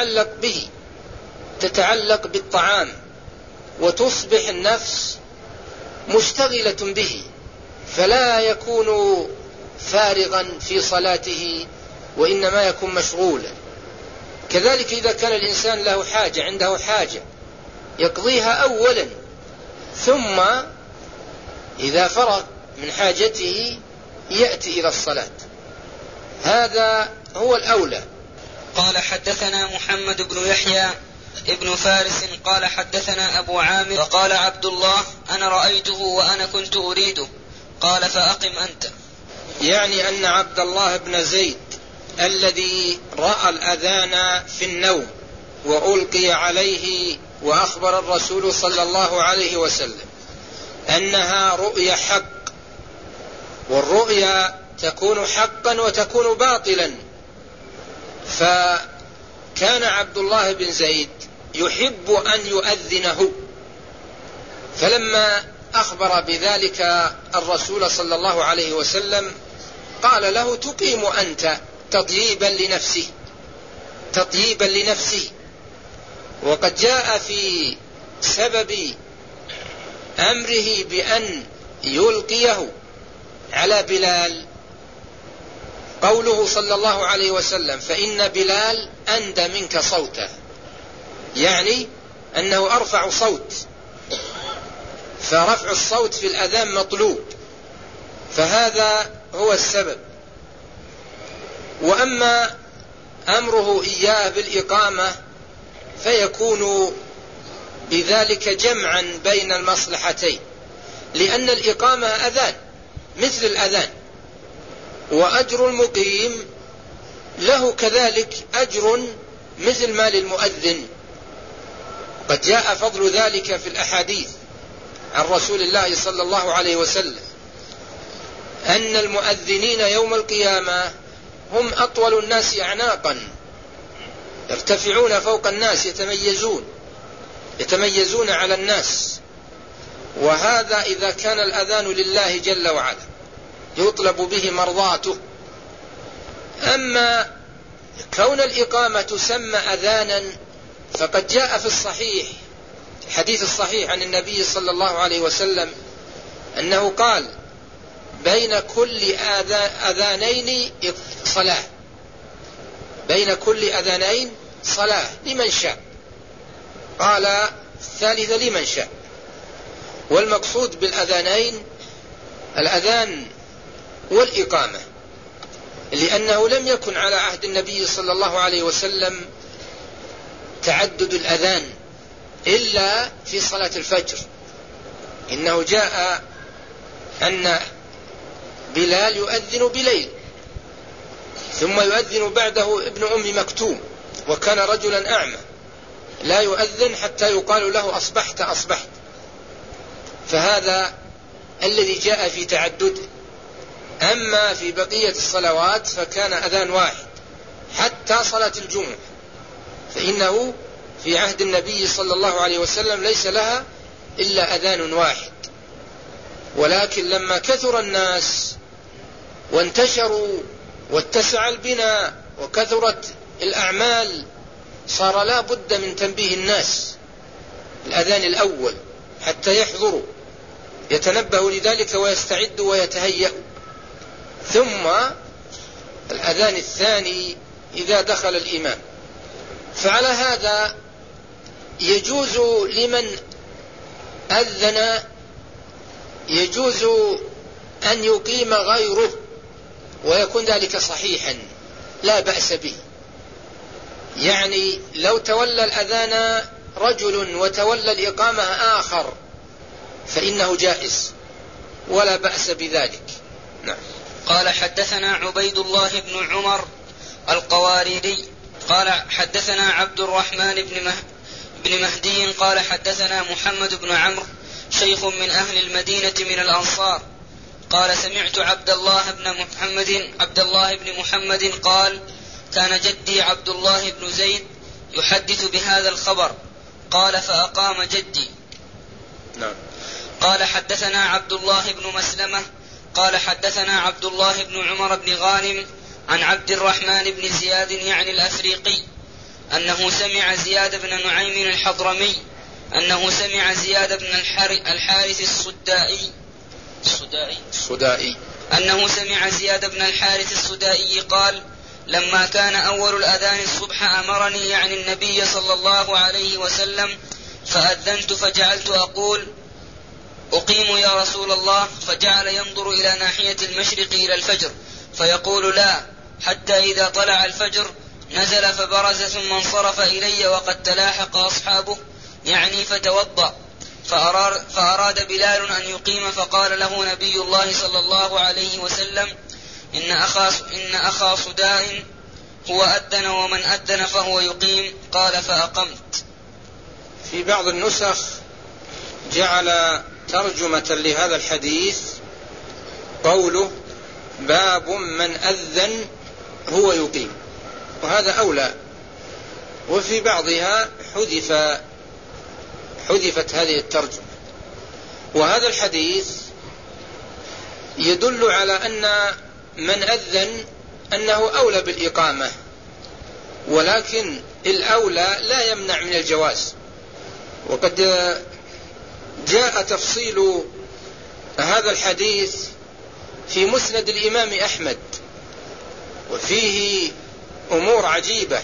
تتعلق بالطعام، وتصبح النفس مشتغلة به، فلا يكون فارغا في صلاته وإنما يكون مشغولا. كذلك إذا كان الإنسان له حاجة، عنده حاجة يقضيها أولا، ثم إذا فرغ من حاجته يأتي إلى الصلاة. هذا هو الأولى. قال حدثنا محمد بن يحيى ابن فارس قال حدثنا أبو عامر فقال عبد الله أنا رأيته وأنا كنت أريده، قال فأقم أنت. يعني أن عبد الله بن زيد الذي رأى الأذان في النوم وألقي عليه وأخبر الرسول صلى الله عليه وسلم أنها رؤيا حق، والرؤيا تكون حقا وتكون باطلا، فكان عبد الله بن زيد يحب أن يؤذنه، فلما أخبر بذلك الرسول صلى الله عليه وسلم قال له تقيم أنت تطييبا لنفسه. وقد جاء في سبب أمره بأن يلقيه على بلال قوله صلى الله عليه وسلم فإن بلال أندى منك صوتا، يعني أنه أرفع صوت، فرفع الصوت في الأذان مطلوب، فهذا هو السبب. وأما أمره إياه بالإقامة فيكون بذلك جمعا بين المصلحتين، لأن الإقامة أذان مثل الأذان، وأجر المقيم له كذلك أجر مثل ما للمؤذن. قد جاء فضل ذلك في الأحاديث عن رسول الله صلى الله عليه وسلم أن المؤذنين يوم القيامة هم أطول الناس أعناقا، يرتفعون فوق الناس، يتميزون على الناس. وهذا إذا كان الأذان لله جل وعلا يطلب به مرضاته. أما كون الإقامة تسمى أذانا فقد جاء في الصحيح الحديث الصحيح عن النبي صلى الله عليه وسلم أنه قال بين كل أذانين صلاة، بين كل أذانين صلاة لمن شاء، قال الثالثة لمن شاء. والمقصود بالأذانين الأذان والإقامة، لأنه لم يكن على عهد النبي صلى الله عليه وسلم تعدد الأذان، إلا في صلاة الفجر. إنه جاء أن بلال يؤذن بليل، ثم يؤذن بعده ابن أم مكتوم، وكان رجلا أعمى لا يؤذن حتى يقال له أصبحت أصبحت. فهذا الذي جاء في تعدده. أما في بقية الصلوات فكان أذان واحد، حتى صلاة الجمعة فإنه في عهد النبي صلى الله عليه وسلم ليس لها إلا أذان واحد. ولكن لما كثر الناس وانتشروا واتسع البناء وكثرت الأعمال صار لا بد من تنبيه الناس الأذان الأول حتى يحضروا يتنبهوا لذلك ويستعدوا ويتهيئوا، ثم الأذان الثاني إذا دخل الإمام. فعلى هذا يجوز لمن أذن يجوز أن يقيم غيره ويكون ذلك صحيحا لا بأس به. يعني لو تولى الأذان رجل وتولى الإقامة آخر فإنه جائز ولا بأس بذلك. نعم. قال حدثنا عبيد الله بن عمر القواريري قال حدثنا عبد الرحمن بن مهدي قال حدثنا محمد بن عمرو شيخ من أهل المدينة من الأنصار قال سمعت عبد الله بن محمد قال كان جدي عبد الله بن زيد يحدث بهذا الخبر قال فأقام جدي. نعم. قال حدثنا عبد الله بن مسلمة قال حدثنا عبد الله بن عمر بن غانم عن عبد الرحمن بن زياد يعني الأفريقي أنه سمع زياد بن نعيم الحضرمي أنه سمع زياد بن الحارث الصدائي أنه سمع زياد بن الحارث الصدائي قال لما كان أول الأذان الصبح أمرني يعني النبي صلى الله عليه وسلم فأذنت فجعلت أقول أقيم يا رسول الله، فجعل ينظر إلى ناحية المشرق إلى الفجر فيقول لا، حتى إذا طلع الفجر نزل فبرز ثم انصرف إلي وقد تلاحق أصحابه يعني فتوضأ، فأراد بلال أن يقيم فقال له نبي الله صلى الله عليه وسلم إن أخا صداء هو أذن ومن أذن فهو يقيم، قال فأقمت. في بعض النسخ جعل ترجمة لهذا الحديث قوله باب من أذن هو يقيم، وهذا أولى، وفي بعضها حذفت هذه الترجمة. وهذا الحديث يدل على أن من أذن أنه أولى بالإقامة، ولكن الأولى لا يمنع من الجواز. وقد جاء تفصيل هذا الحديث في مسند الإمام أحمد، وفيه أمور عجيبة،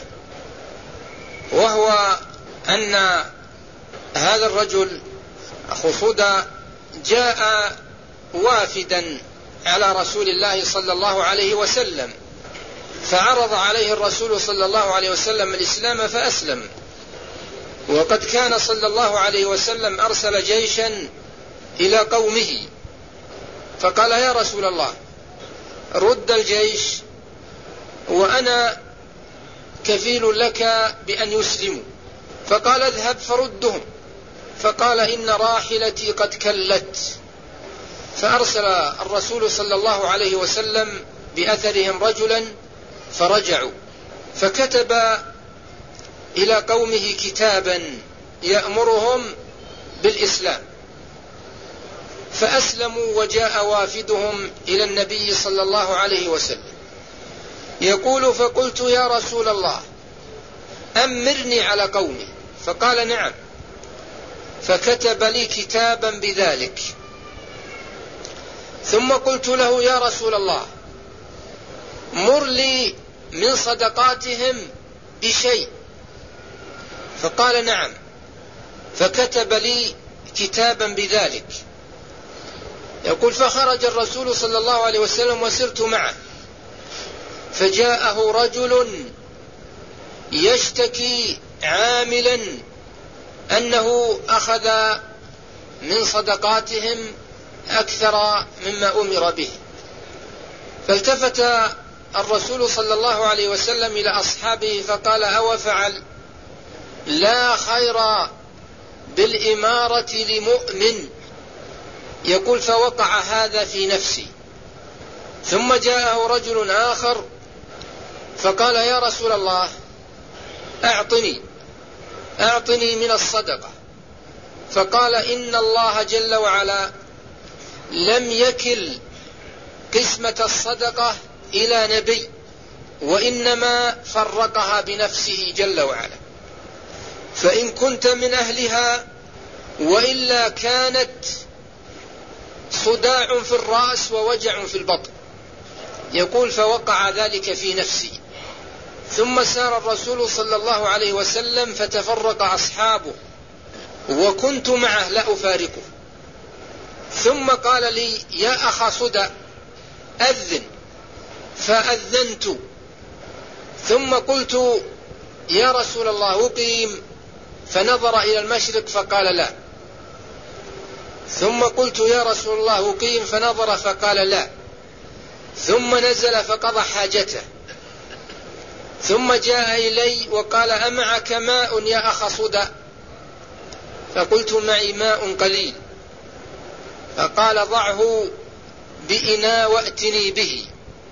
وهو أن هذا الرجل أخو صدى جاء وافدا على رسول الله صلى الله عليه وسلم، فعرض عليه الرسول صلى الله عليه وسلم الإسلام فأسلم. وقد كان صلى الله عليه وسلم أرسل جيشا إلى قومه، فقال يا رسول الله رد الجيش وأنا كفيل لك بأن يسلموا، فقال اذهب فردهم، فقال إن راحلتي قد كلت، فأرسل الرسول صلى الله عليه وسلم بأثرهم رجلا فرجعوا، فكتب إلى قومه كتابا يأمرهم بالإسلام، فأسلموا وجاء وافدهم إلى النبي صلى الله عليه وسلم يقول فقلت يا رسول الله أمرني على قومي، فقال نعم، فكتب لي كتابا بذلك. ثم قلت له يا رسول الله مر لي من صدقاتهم بشيء، فقال نعم، فكتب لي كتابا بذلك. يقول فخرج الرسول صلى الله عليه وسلم وسرت معه، فجاءه رجل يشتكي عاملا أنه أخذ من صدقاتهم أكثر مما أمر به. فالتفت الرسول صلى الله عليه وسلم إلى أصحابه فقال: أو فعل؟ لا خير بالإمارة لمؤمن. يقول: فوقع هذا في نفسي. ثم جاءه رجل آخر فقال: يا رسول الله، أعطني من الصدقة. فقال: إن الله جل وعلا لم يكل قسمة الصدقة إلى نبي، وإنما فرقها بنفسه جل وعلا، فإن كنت من أهلها وإلا كانت صداع في الرأس ووجع في البطن. يقول: فوقع ذلك في نفسي. ثم سار الرسول صلى الله عليه وسلم فتفرق أصحابه وكنت معه لا أفارقه. ثم قال لي: يا أخا صدى، أذن. فأذنت. ثم قلت: يا رسول الله أقيم؟ فنظر إلى المشرق فقال: لا. ثم قلت: يا رسول الله أقيم؟ فنظر فقال: لا. ثم نزل فقضى حاجته. ثم جاء إلي وقال: أمعك ماء يا أخ صدى؟ فقلت: معي ماء قليل. فقال: ضعه بإناء وأتني به.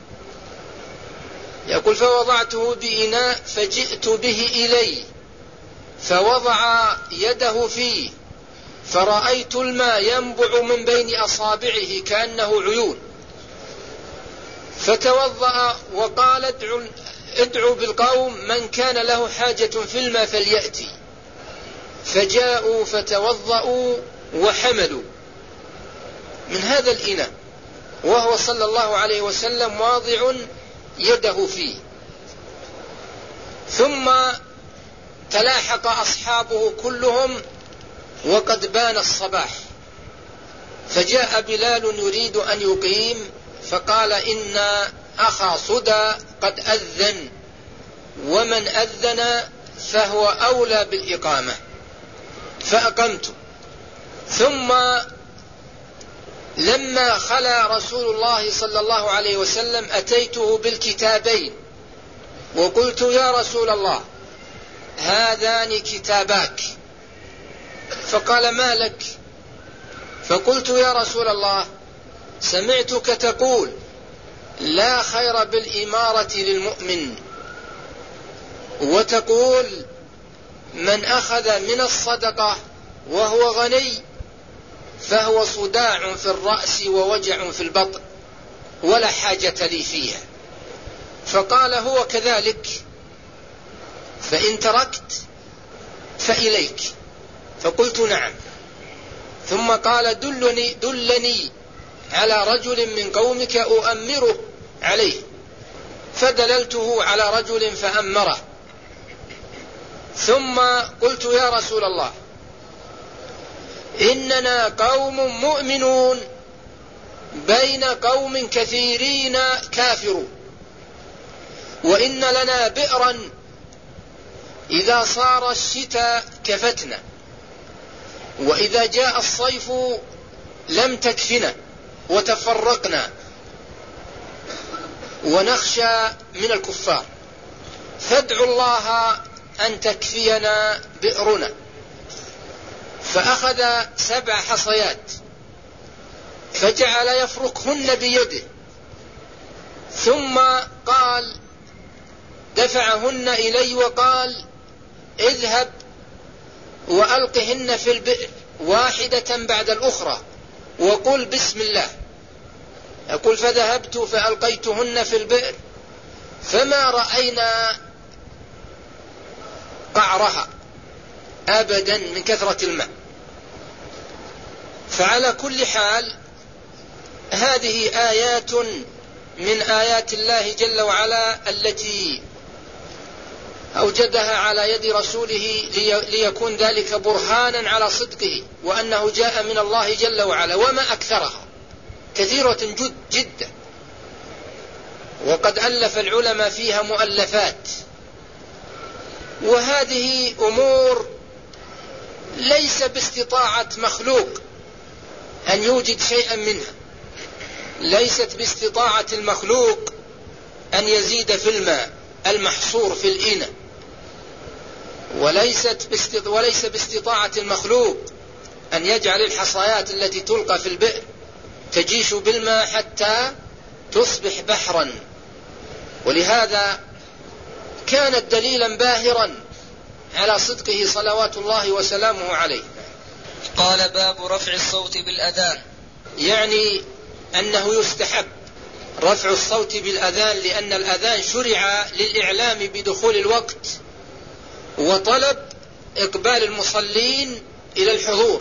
يقول: فوضعته بإناء فجئت به إلي فوضع يده فيه فرأيت الماء ينبع من بين أصابعه كأنه عيون. فتوضأ وقال: ادعوا بالقوم من كان له حاجة في الماء فليأتي. فجاءوا فتوضأوا وحملوا من هذا الإناء وهو صلى الله عليه وسلم واضع يده فيه. ثم تلاحق أصحابه كلهم وقد بان الصباح، فجاء بلال يريد أن يقيم فقال: إن أخا صدى قد أذن، ومن أذن فهو أولى بالإقامة. فأقمت. ثم لما خلا رسول الله صلى الله عليه وسلم أتيته بالكتابين وقلت: يا رسول الله، هذان كتاباك. فقال: ما لك؟ فقلت: يا رسول الله، سمعتك تقول: لا خير بالإمارة للمؤمن، وتقول: من أخذ من الصدقة وهو غني فهو صداع في الرأس ووجع في البطن ولا حاجة لي فيها. فقال: هو كذلك، فإن تركت فإليك. فقلت: نعم. ثم قال: دلني على رجل من قومك أؤمره عليه. فدللته على رجل فأمره. ثم قلت: يا رسول الله، إننا قوم مؤمنون بين قوم كثيرين كافرون، وإن لنا بئرا إذا صار الشتاء كفتنا، وإذا جاء الصيف لم تكفنا وتفرقنا ونخشى من الكفار، فادعوا الله أن تكفينا بئرنا. فأخذ 7 حصيات فجعل يفركهن بيده، ثم قال: دفعهن إلي وقال: اذهب وألقهن في البئر واحدة بعد الأخرى وقل بسم الله. يقول: فذهبت فألقيتهن في البئر فما رأينا قعرها أبدا من كثرة الماء. فعلى كل حال هذه آيات من آيات الله جل وعلا التي أوجدها على يد رسوله ليكون ذلك برهانا على صدقه وأنه جاء من الله جل وعلا، وما أكثرها كثيرة جدا، وقد ألف العلماء فيها مؤلفات. وهذه أمور ليس باستطاعة مخلوق أن يوجد شيئا منها، ليست باستطاعة المخلوق أن يزيد في الماء المحصور في الإناء، وليس باستطاعة المخلوق أن يجعل الحصيات التي تلقى في البئر تجيش بالماء حتى تصبح بحرا. ولهذا كانت دليلا باهرا على صدقه صلوات الله وسلامه عليه. قال باب رفع الصوت بالأذان، يعني أنه يستحب رفع الصوت بالأذان، لأن الأذان شرع للإعلام بدخول الوقت وطلب إقبال المصلين إلى الحضور،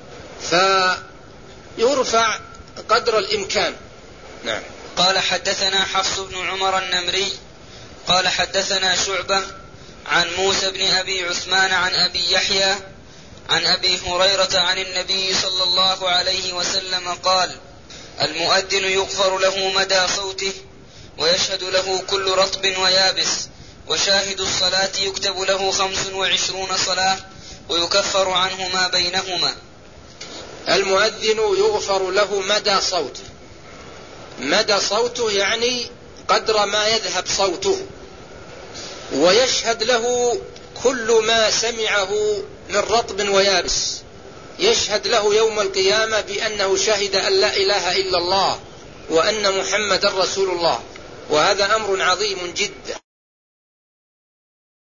فيرفع قدر الإمكان. نعم. قال حدثنا حفص بن عمر النمري قال حدثنا شعبة عن موسى بن أبي عثمان عن أبي يحيى عن أبي هريرة عن النبي صلى الله عليه وسلم قال: المؤذن يغفر له مدى صوته ويشهد له كل رطب ويابس، وشاهد الصلاة يكتب له 25 صلاة ويكفر عنه ما بينهما. المؤذن يغفر له مدى صوته، مدى صوته يعني قدر ما يذهب صوته، ويشهد له كل ما سمعه من رطب ويابس، يشهد له يوم القيامة بأنه شهد أن لا إله إلا الله وأن محمد رسول الله، وهذا أمر عظيم جدا.